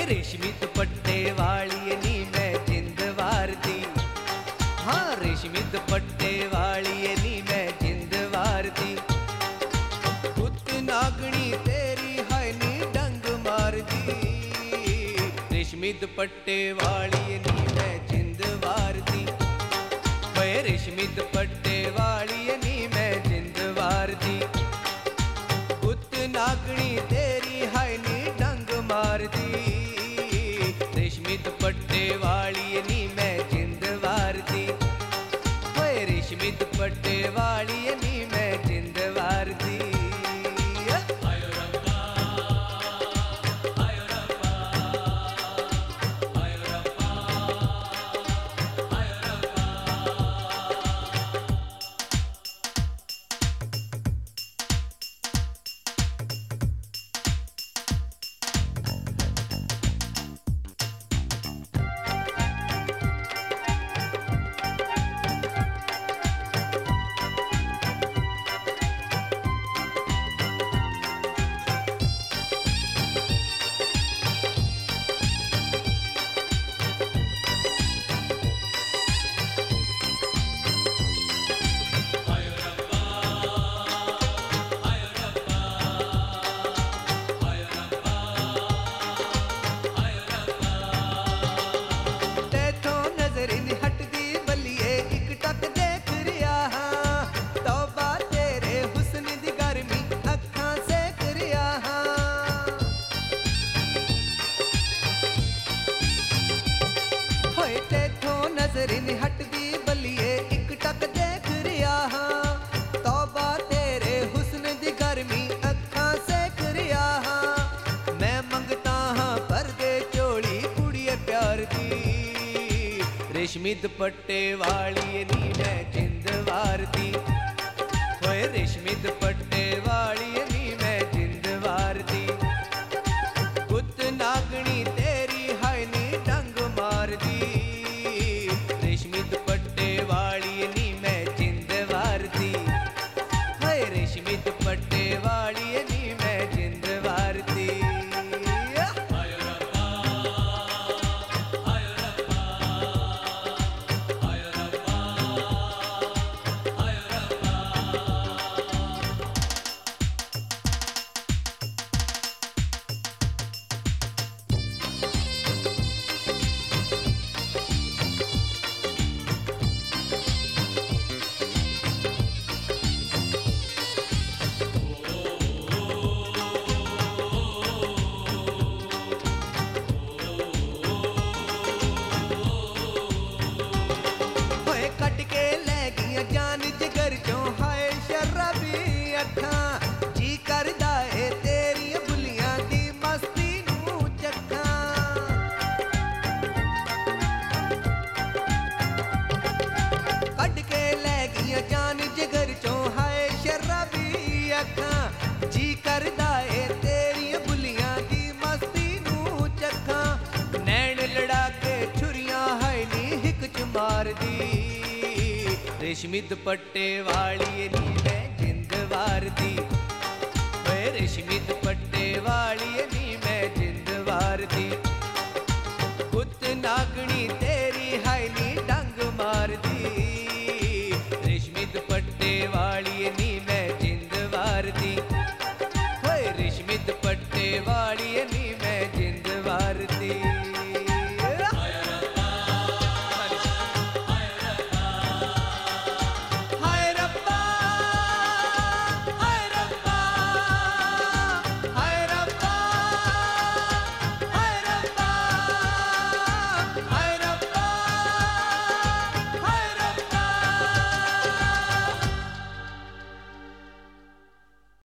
रेशमी दुपट्टे वाली नी मैं जिंद वारदी, हाँ रेशमी दुपट्टे वाली नी मैं जिंद वारदी। पुत नागनी तेरी हाय नी डंग मार दी, रेशमी दुपट्टे वाली नी मैं जिंद वारदी। ओए रेशमी दुपट्टे वाली नी मैं जिंद वारदी। पुत नागनी तेरी हाय नी डंग मार दी, रेशमी दुपट्टे वाली नी मैं जिंद वारदी। ओए रेशमी दुपट्टे वाली नी मैं जिंद वारदी। नजरिन हटदी बलिए एक टक देख रिया हाँ, तौबा तेरे हुस्न दी गर्मी अखां सेक रिया हाँ। मैं मंगता हाँ पर्दे चोली कुड़िए प्यार दी, रेशमी दुपट्टे वाली नी मैं जिंद वारदी। ओए रेशमी दुपट्टे वाली नी मैं जिंद वारदी। पुत नागनी तेरी हाय नी डंग मार दी, रेशमी दुपट्टे वाली नी मैं जिंद वारदी। हाय रेशमी दुपट्टे वाली नी मैं जिंद वारदी। जान जिगर चों हाय शराबी अखां, जी करदा है तेरी बुलियां दी मस्ती नू चखां। कट के लै गईयां जान जिगर चों हाय शराबी अखां, जी करदा है तेरी बुलियां दी मस्ती नू चखां। नैन लड़ा के छुरियां हाय नी हिक च मार दी, रेशमी दुपट्टे वाली नी मैं जिंद वारदी। ओए रेशमी